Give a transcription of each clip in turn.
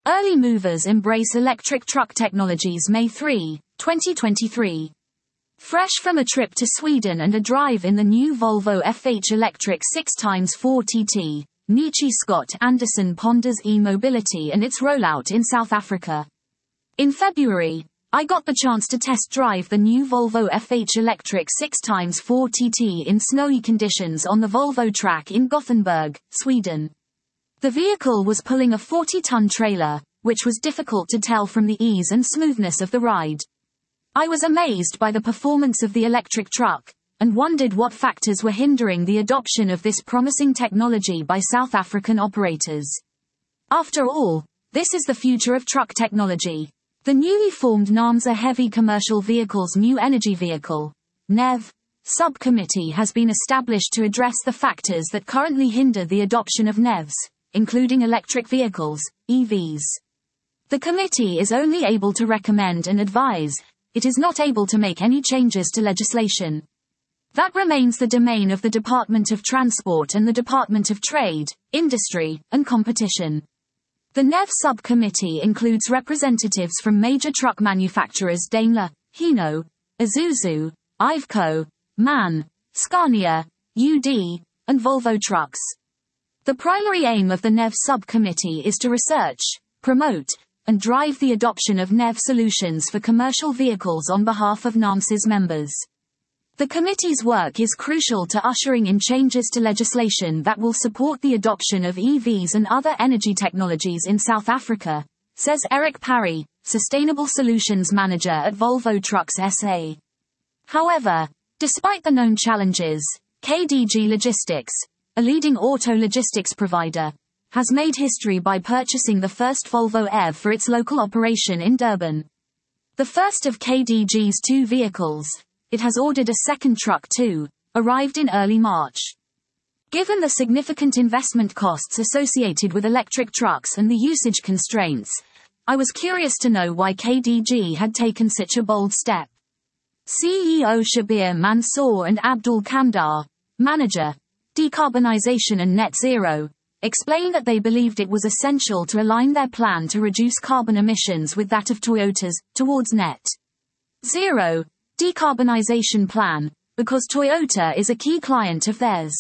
Early movers embrace electric truck technologies. May 3, 2023. Fresh from a trip to Sweden and a drive in the new Volvo FH Electric 6x4 TT, Nietzsche Scott Anderson ponders e-mobility and its rollout in South Africa. In February, I got the chance to test drive the new Volvo FH Electric 6x4 TT in snowy conditions on the Volvo track in Gothenburg, Sweden. The vehicle was pulling a 40-ton trailer, which was difficult to tell from the ease and smoothness of the ride. I was amazed by the performance of the electric truck, and wondered what factors were hindering the adoption of this promising technology by South African operators. After all, this is the future of truck technology. The newly formed NAMSA Heavy Commercial Vehicles New Energy Vehicle, NEV, subcommittee has been established to address the factors that currently hinder the adoption of NEVs, including electric vehicles, EVs. The committee is only able to recommend and advise. It is not able to make any changes to legislation. That remains the domain of the Department of Transport and the Department of Trade, Industry, and Competition. The NEV subcommittee includes representatives from major truck manufacturers Daimler, Hino, Isuzu, Iveco, MAN, Scania, UD, and Volvo Trucks. The primary aim of the NEV subcommittee is to research, promote, and drive the adoption of NEV solutions for commercial vehicles on behalf of NAMSA's members. The committee's work is crucial to ushering in changes to legislation that will support the adoption of EVs and other energy technologies in South Africa, says Eric Parry, Sustainable Solutions Manager at Volvo Trucks SA. However, despite the known challenges, KDG Logistics, a leading auto logistics provider, has made history by purchasing the first Volvo EV for its local operation in Durban. The first of KDG's 2 vehicles, it has ordered a second truck too, arrived in early March. Given the significant investment costs associated with electric trucks and the usage constraints, I was curious to know why KDG had taken such a bold step. CEO Shabir Mansour and Abdul Kamdar, manager, Decarbonization and Net Zero, explained that they believed it was essential to align their plan to reduce carbon emissions with that of Toyota's towards net zero decarbonization plan, because Toyota is a key client of theirs.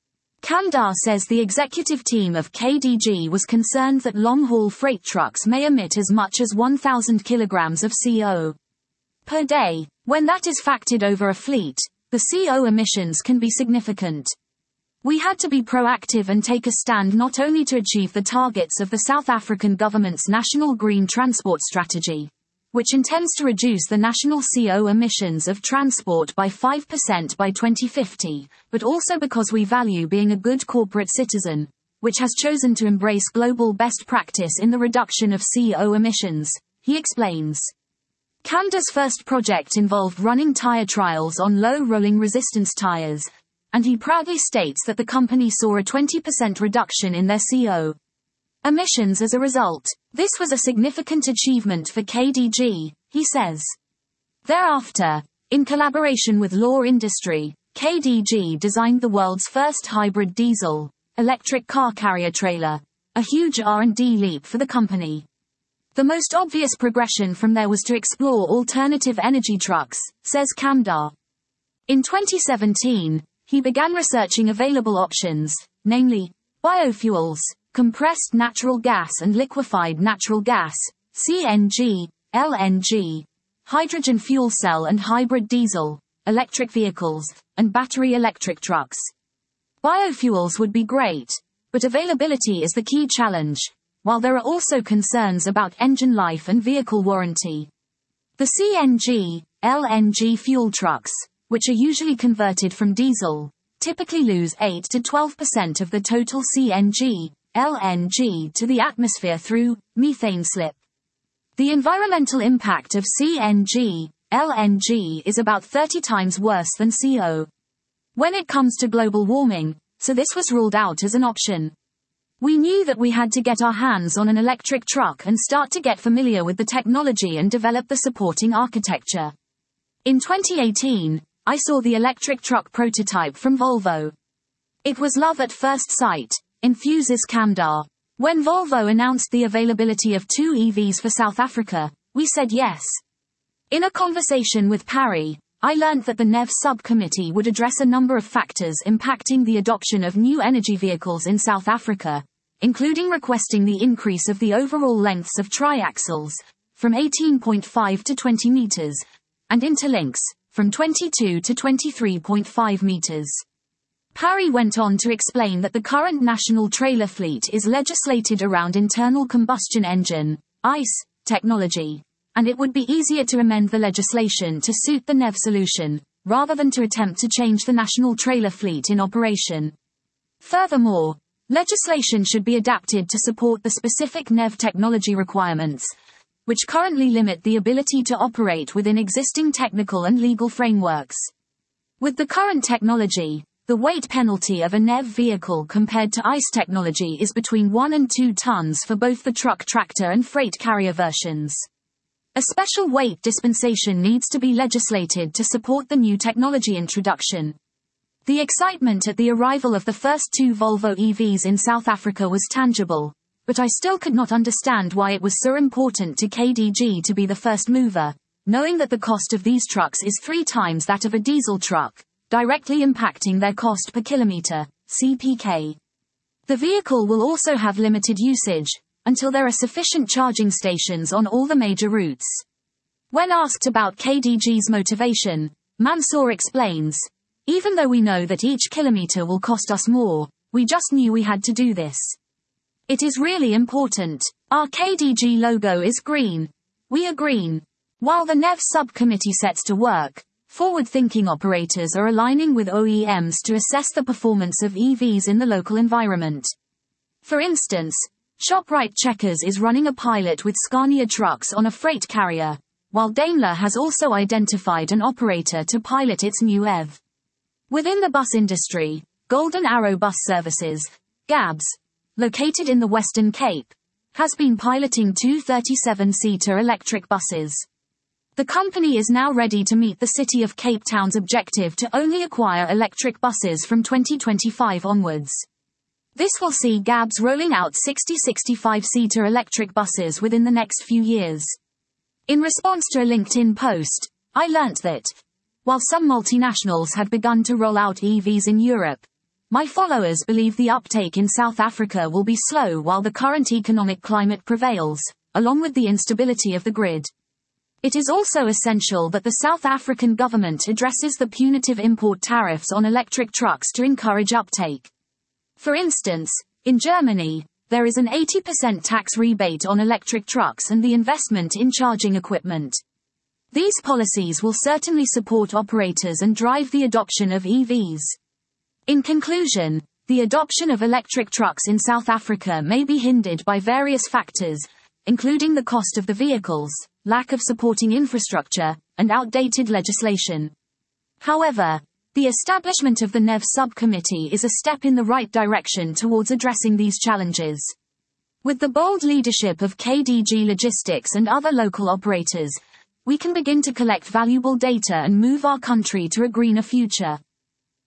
Kamdar says the executive team of KDG was concerned that long-haul freight trucks may emit as much as 1,000 kilograms of CO per day. When that is factored over a fleet, the CO emissions can be significant. We had to be proactive and take a stand not only to achieve the targets of the South African government's National Green Transport Strategy, which intends to reduce the national CO emissions of transport by 5% by 2050, but also because we value being a good corporate citizen, which has chosen to embrace global best practice in the reduction of CO emissions, he explains. Kamdar's first project involved running tire trials on low rolling resistance tires, and he proudly states that the company saw a 20% reduction in their CO emissions as a result. This was a significant achievement for KDG, he says. Thereafter, in collaboration with Law Industry, KDG designed the world's first hybrid diesel, electric car carrier trailer, a huge R&D leap for the company. The most obvious progression from there was to explore alternative energy trucks, says Kamdar. In 2017, he began researching available options, namely, biofuels, compressed natural gas and liquefied natural gas, CNG, LNG, hydrogen fuel cell and hybrid diesel, electric vehicles, and battery electric trucks. Biofuels would be great, but availability is the key challenge, while there are also concerns about engine life and vehicle warranty. The CNG, LNG fuel trucks, which are usually converted from diesel, typically lose 8 to 12% of the total CNG, LNG to the atmosphere through methane slip. The environmental impact of CNG, LNG is about 30 times worse than CO. When it comes to global warming, so this was ruled out as an option. We knew that we had to get our hands on an electric truck and start to get familiar with the technology and develop the supporting architecture. In 2018, I saw the electric truck prototype from Volvo. It was love at first sight, infuses Kamdar. When Volvo announced the availability of 2 EVs for South Africa, we said yes. In a conversation with Parry, I learned that the NEV subcommittee would address a number of factors impacting the adoption of new energy vehicles in South Africa, including requesting the increase of the overall lengths of triaxles, from 18.5 to 20 meters, and interlinks, from 22 to 23.5 meters. Parry went on to explain that the current national trailer fleet is legislated around internal combustion engine, ICE, technology, and it would be easier to amend the legislation to suit the NEV solution, rather than to attempt to change the national trailer fleet in operation. Furthermore, legislation should be adapted to support the specific NEV technology requirements, which currently limit the ability to operate within existing technical and legal frameworks. With the current technology, the weight penalty of a NEV vehicle compared to ICE technology is between 1 and 2 tons for both the truck tractor and freight carrier versions. A special weight dispensation needs to be legislated to support the new technology introduction. The excitement at the arrival of the first 2 Volvo EVs in South Africa was tangible, but I still could not understand why it was so important to KDG to be the first mover, knowing that the cost of these trucks is 3 times that of a diesel truck, directly impacting their cost per kilometer, CPK. The vehicle will also have limited usage, until there are sufficient charging stations on all the major routes. When asked about KDG's motivation, Mansour explains, "Even though we know that each kilometer will cost us more, we just knew we had to do this. It is really important. Our KDG logo is green. We are green." While the NEV subcommittee sets to work, forward-thinking operators are aligning with OEMs to assess the performance of EVs in the local environment. For instance, ShopRite Checkers is running a pilot with Scania trucks on a freight carrier, while Daimler has also identified an operator to pilot its new EV. Within the bus industry, Golden Arrow Bus Services, GABS, located in the Western Cape, has been piloting 2 37-seater electric buses. The company is now ready to meet the City of Cape Town's objective to only acquire electric buses from 2025 onwards. This will see GABS rolling out 60 65-seater electric buses within the next few years. In response to a LinkedIn post, I learnt that, while some multinationals had begun to roll out EVs in Europe, my followers believe the uptake in South Africa will be slow while the current economic climate prevails, along with the instability of the grid. It is also essential that the South African government addresses the punitive import tariffs on electric trucks to encourage uptake. For instance, in Germany, there is an 80% tax rebate on electric trucks and the investment in charging equipment. These policies will certainly support operators and drive the adoption of EVs. In conclusion, the adoption of electric trucks in South Africa may be hindered by various factors, including the cost of the vehicles, lack of supporting infrastructure, and outdated legislation. However, the establishment of the NEV subcommittee is a step in the right direction towards addressing these challenges. With the bold leadership of KDG Logistics and other local operators, we can begin to collect valuable data and move our country to a greener future.